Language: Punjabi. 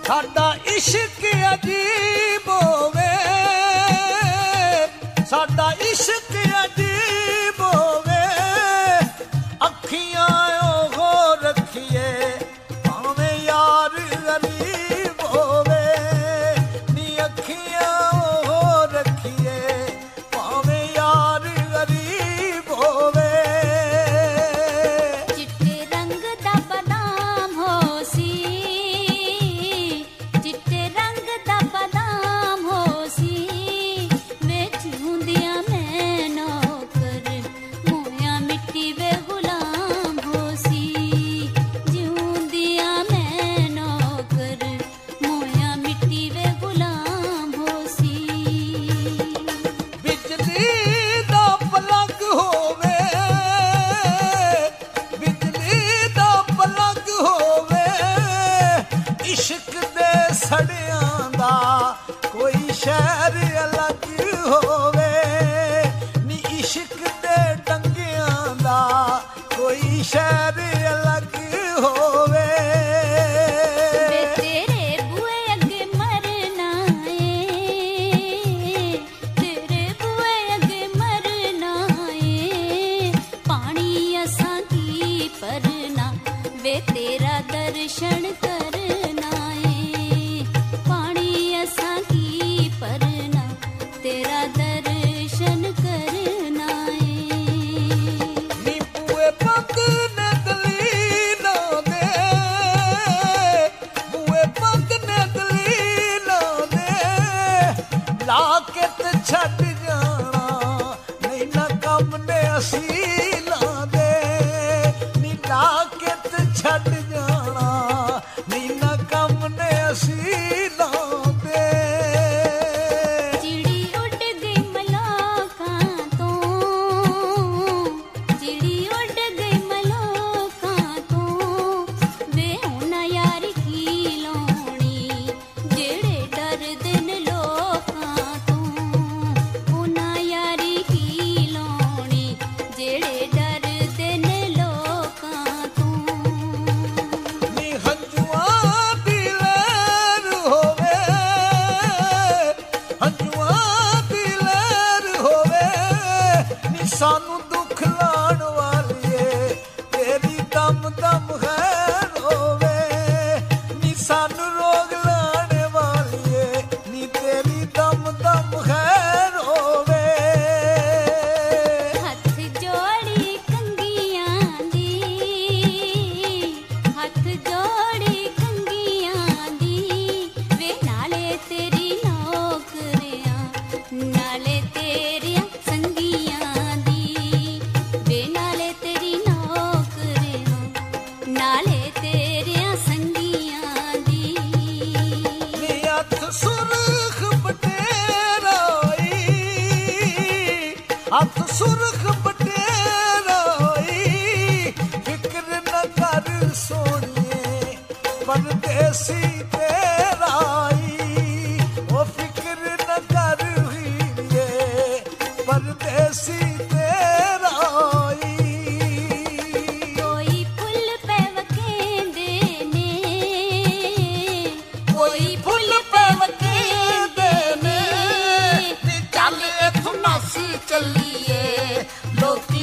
ਸਾਡਾ ਇਸ਼ਕ ਅਜੀਬ ਹੋਵੇ, ਸਾਡਾ ਇਸ਼ਕ ਅਜੀਬ ਹੋਵੇ, ਅੱਖੀਆਂ ਉਹ ਰੱਖੀਏ ਭਾਵੇਂ ਯਾਰ ਗਰੀਬ ਹੋਵੇ, ਨੀ ਅੱਖੀਆਂ ਉਹ ਰੱਖੀਏ ਭਾਵੇਂ ਯਾਰ ਗਰੀਬ ਹੋਵੇ। ਚਿੱਟੇ ਰੰਗ ਦਾ ਬਦਾਮ ਹੋ ਸੀ, ਚਿੱਟੇ ਰੰਗ ਦਾ ਬਦਾਮ ਹੋ ਸੀ, ਵਿੱਚ ਹੁੰਦੀਆਂ ਮੈਂ ਨੌਕਰ ਮੋਇਆ ਮਿੱਟੀ ਵੇ ਗੁਲਾਮ ਹੋ ਸੀ, ਜਿਉਂਦੀਆਂ ਮੈਂ ਨੌਕਰ ਮੋਇਆ ਮਿੱਟੀ ਵੇ ਗੁਲਾਮ ਹੋ ਸੀ। ਬਿਜਲੀ ਦਾ ਪਲੰਗ ਹੋਵੇ, ਬਿਜਲੀ ਦਾ ਪਲੰਗ ਹੋਵੇ, ਇਸ਼ਕ ਦੇ ਸੜਿਆਂ ਦਾ ਕੋਈ ਸ਼ਹਿਰ ਅਲੱਗ ਹੋਵੇ, ਨੀ ਇਸ਼ਕ ਦੇ ਟੰਗਿਆਂ ਦਾ ਕੋਈ ਸ਼ਹਿਰ ਅਲੱਗ ਹੋਵੇ। ਵੇ ਤੇਰੇ ਬੂਏ ਅੱਗੇ ਮਰਨਾ ਏ, ਤੇਰੇ ਬੂਏ ਅੱਗੇ ਮਰਨਾ ਏ, ਪਾਣੀ ਅਸਾਂ ਕੀ ਭਰਨਾ, ਵੇ ਤੇਰਾ ਦਰਸ਼ਨ ਕਰਨਾ ਏ, ਪਾਣੀ ਅਸਾਂ ਕੀ ਭਰਨਾ, ਤੇਰਾ ਦਰਸ਼ਨ ਕਰਨਾ ਏ। ਨੀ ਬੂਏ ਬੰਦ ਨੇ ਦਲੀਲਾਂ ਦੇ, ਬੂਏ ਬੰਦ ਨੇ ਦਲੀਲਾਂ ਦੇ, ਲਾ ਕੇ ਤੇ ਛੱਡ ਜਾਣਾ, ਨਹੀਂ ਨਾ ਕੰਮ ਨੇ ਅਸੀਲਾਂ ਦੇ, ਨੀ ਲਾ ਕੇ ਤੇ ਛੱਡ ਜਾਣਾ, ਨਹੀਂ ਨਾ ਕੰਮ ਨੇ ਅਸੀਲਾਂ ਦੇ। ਚਿੜੀ ਉੱਡ ਗਈ ਮਲਾਕਾਂ ਤੋਂ, ਚਿੜੀ ਉੱਡ ਗਈ ਮਲਾਕਾਂ ਤੋਂ, ਵੇ ਉਹਨਾਂ ਯਾਰ ਕੀ ਲਾਉਣੀ ਜਿਹੜੇ ਡਰਦੇ ਨੇ ਲੋਕਾਂ ਤੋਂ, ਉਹਨਾਂ ਯਾਰ ਕੀ ਲਾਉਣੀ ਜਿਹੜੇ ਡਰਦੇ ਨੇ ਲੋਕਾਂ ਤੋਂ। ਨੀ ਹੰਝੂਆਂ ਦੀ ਲਹਿਰ ਹੋਵੇ, ਹੰਝੂਆਂ ਦੀ ਲਹਿਰ ਹੋਵੇ, ਨੀ ਸਾਨੂੰ ਦੁੱਖ ਲਾਉਣ ਵਾਲੀਏ ਤੇਰੀ ਦਮ ਦਮ ਖੈਰ ਹੋਵੇ, ਨੀ ਸਾਨੂੰ ਰੋਗ ਲਾਉਣ ਵਾਲੀਏ ਨੀ ਤੇਰੀ ਦਮ ਦਮ ਖੈਰ ਹੋਵੇ। ਹੱਥ ਜੋੜੀ ਕੰਗੀਆਂ ਦੀ, ਹੱਥ ਜੋੜੀ ਕੰਗੀਆਂ ਦੀ, ਵੇ ਨਾਲੇ ਤੇਰੀ ਨੌਕਰੀਆਂ, ਨਾਲੇ ਤੇਰੀਆਂ ਸੰਗੀਆਂ ਦੀ, ਵੇ ਨਾਲੇ ਤੇਰੀ ਨੌਕਰੀਆਂ, ਨਾਲੇ ਤੇਰੀਆਂ ਸੰਗੀਆਂ ਦੀ। ਨੀ ਹੱਥ ਸੁਰਖ ਬਟੇਰਾਈ, ਹੱਥ ਸੁਰਖ ਬਟੇਰਾਈ, ਫਿਕਰ ਨਾ ਕਰ ਸੋਹਣੀਏ ਪਰਦੇਸੀ ਤੇਰਾਈ, ਉਹ ਫਿਕਰ ਨਾ ਕਰ ਹੀਰੀਏ ਪਰਦੇਸੀ ਤੇਰਾਈ। ਕੋਈ ਫੁੱਲ ਪੈ ਵਕੇਂਦੇ ਨੇ, ਕੋਈ ਫੁੱਲ ਪਵਕੇ ਨੇ, ਨੀ ਚੱਲ ਇਥੋਂ ਨਾਸੀ ਚੱਲੀਏ, ਲੋਕੀ